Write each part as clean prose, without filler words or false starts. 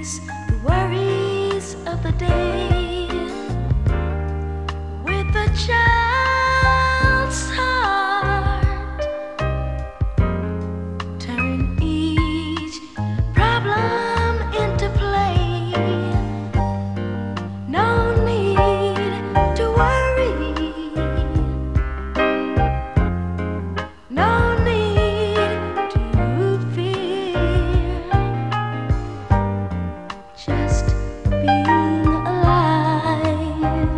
ease the worries of the day with a child's heart. Turn each problem into play. No need to worry. No need to fear. Just being alive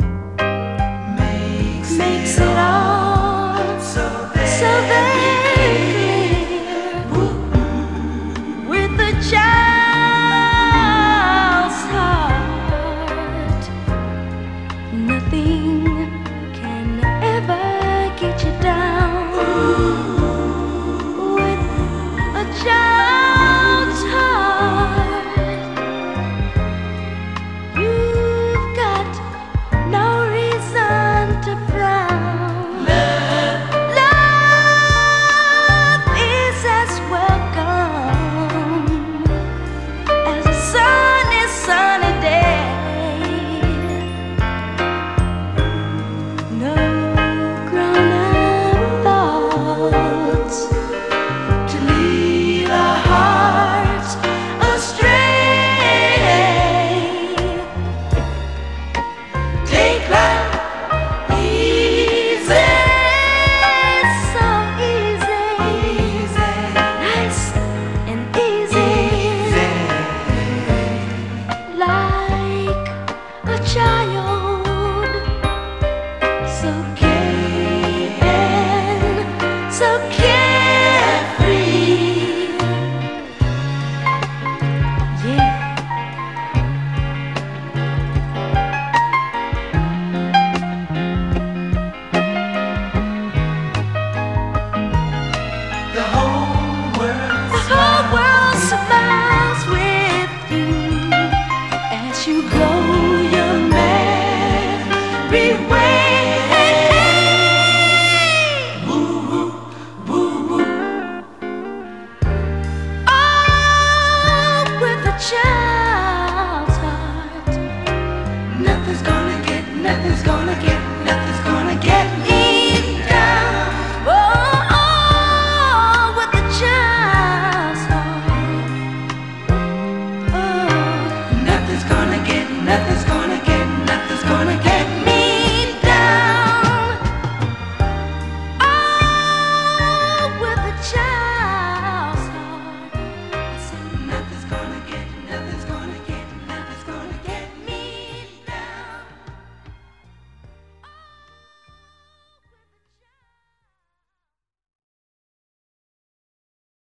makes it all so very clear. With a child's heart, nothing can ever get you down. With a child's heart, you've got no reason to frown. Love is as welcome as a sunny day. No grown-up thoughts to lead our hearts astray. Take life easy, so easy, nice and easy, like a child, so caring, so carefree. Yeah. The whole world The whole world smiles with you as you go your merry way. Oh, with a child's heart, nothing's gonna get